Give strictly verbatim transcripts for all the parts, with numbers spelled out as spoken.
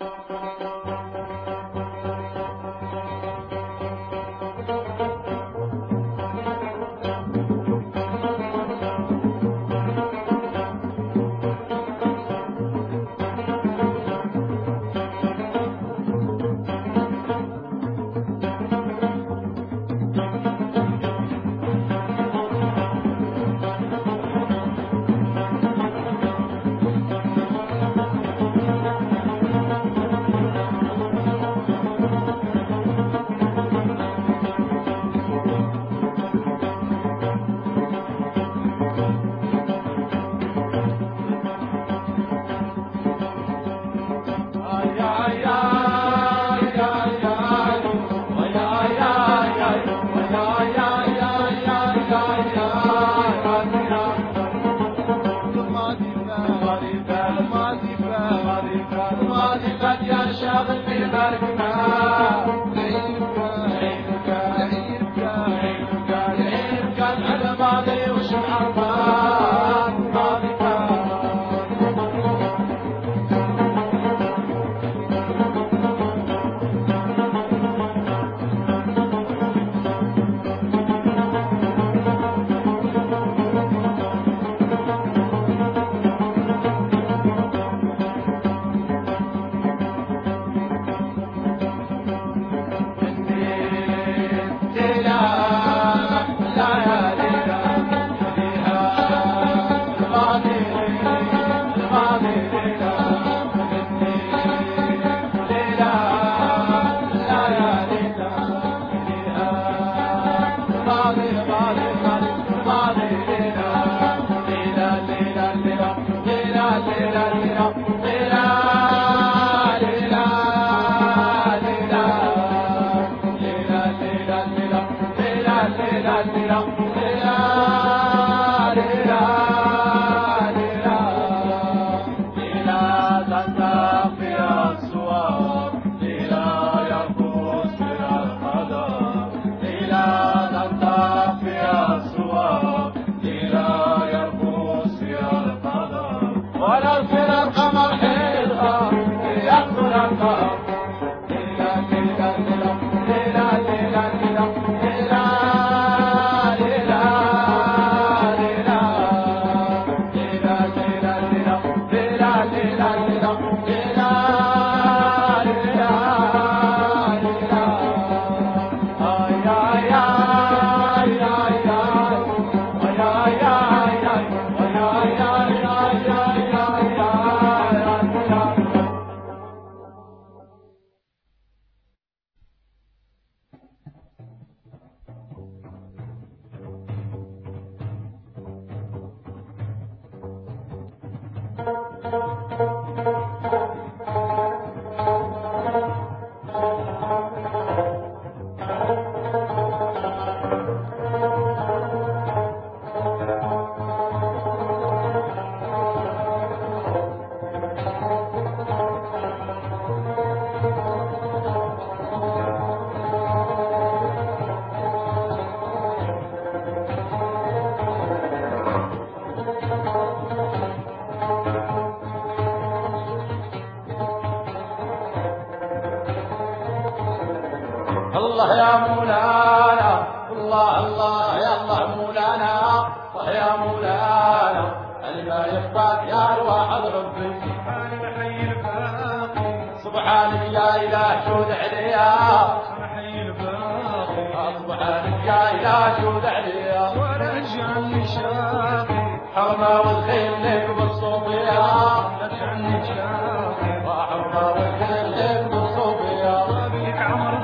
الله يا مولانا، الله الله يا الله مولانا، الله يا مولانا، ما يخفاك يا الواحد ربي. سبحان الحي الباقي، سبحانك يا إله شود عليا، الحي الباقي، سبحانك يا إله شود عليا، ولا تجعلني شاقي، حرمة والخيل لك بالصوفيا، لا تجعلني شاقي، حرمة والخيل لك بالصوفيا، بك عمر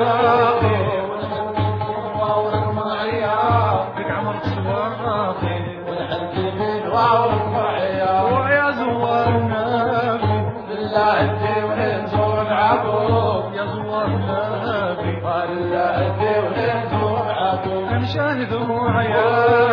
سواقي، واورك معيا، بك عمر سواقي، والحلق يمين واورك معيا، ويا زوار النبي، لله انتي وننزور العبود، يا زوار النبي، لله انتي وننزور العبود، نشاهد دموع يا